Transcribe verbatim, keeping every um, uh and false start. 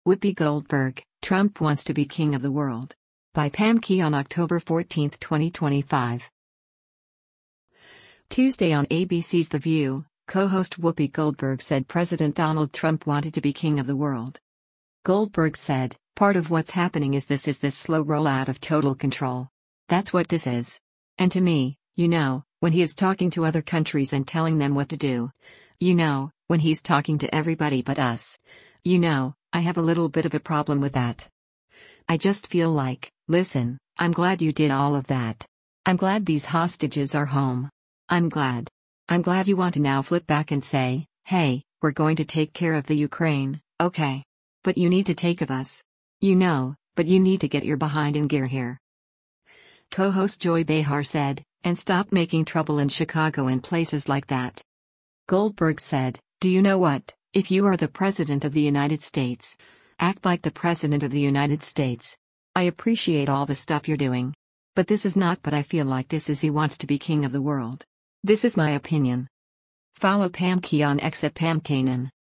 Whoopi Goldberg, Trump wants to be king of the world. By Pam Key on October fourteenth, twenty twenty-five. Tuesday on A B C's The View, co-host Whoopi Goldberg said President Donald Trump wanted to be king of the world. Goldberg said, "Part of what's happening is this is this slow rollout of total control. That's what this is. And to me, you know, when he is talking to other countries and telling them what to do. You know, when he's talking to everybody but us. You know, I have a little bit of a problem with that. I just feel like, listen, I'm glad you did all of that. I'm glad these hostages are home. I'm glad. I'm glad you want to now flip back and say, hey, we're going to take care of the Ukraine, okay. But you need to take of us. You know, but you need to get your behind in gear here." Co-host Joy Behar said, "And stop making trouble in Chicago and places like that." Goldberg said, "Do you know what, if you are the President of the United States, act like the President of the United States. I appreciate all the stuff you're doing. But this is not what I feel like this is. He wants to be king of the world. This is my opinion." Follow Pam Key on X at Pam Kanan.